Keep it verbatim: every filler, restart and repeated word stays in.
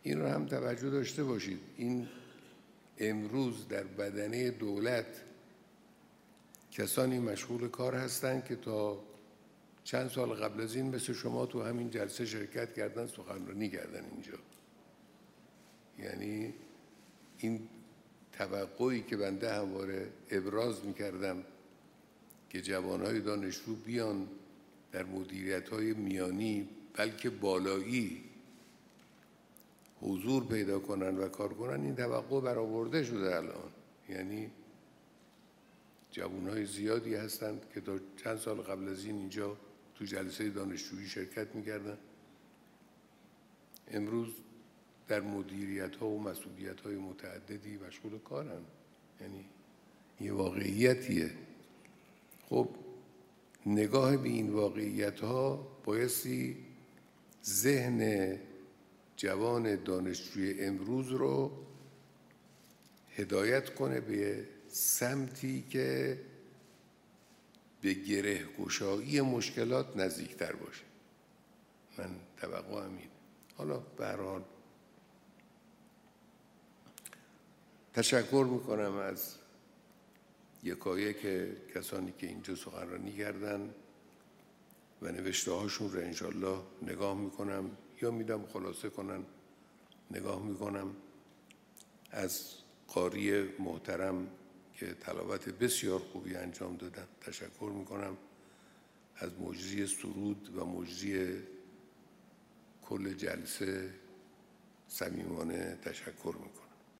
این رو هم توجه داشته باشید، این امروز در بدنه دولت کسانی مشغول کار هستند که تا چند سال قبل از این مثل شما تو همین جلسه شرکت کردن، سخنرانی کردن اینجا. یعنی این توقعی که بنده همواره ابراز می‌کردم که جوانهای دانشجو بیان در مدیریت‌های میانی بلکه بالایی حضور پیدا کنن و کار کنن، این توقع برآورده شده الان. یعنی جوانهای زیادی هستند که تا چند سال قبل از این اینجا تو جلسه دانشجویی شرکت می‌کردن، امروز در مدیریت‌ها و مسئولیت‌های متعددی مشغول کارن. یعنی یه واقعیتیه. خب نگاه به این واقعیت‌ها بایستی ذهن جوان دانشجوی امروز رو هدایت کنه به سمتی که به گره گشایی مشکلات نزدیکتر باشه. من توقعم اینه. حالا به هر حال تشکر میکنم از یکایک کسانی که اینجا سخنرانی کردن و نوشته هاشون رو انشالله نگاه میکنم یا میدم خلاصه کنن، نگاه میکنم. از قاری محترم که تلاوت بسیار خوبی انجام دادن تشکر میکنم. از مجری سرود و مجری کل جلسه صمیمانه تشکر میکنم.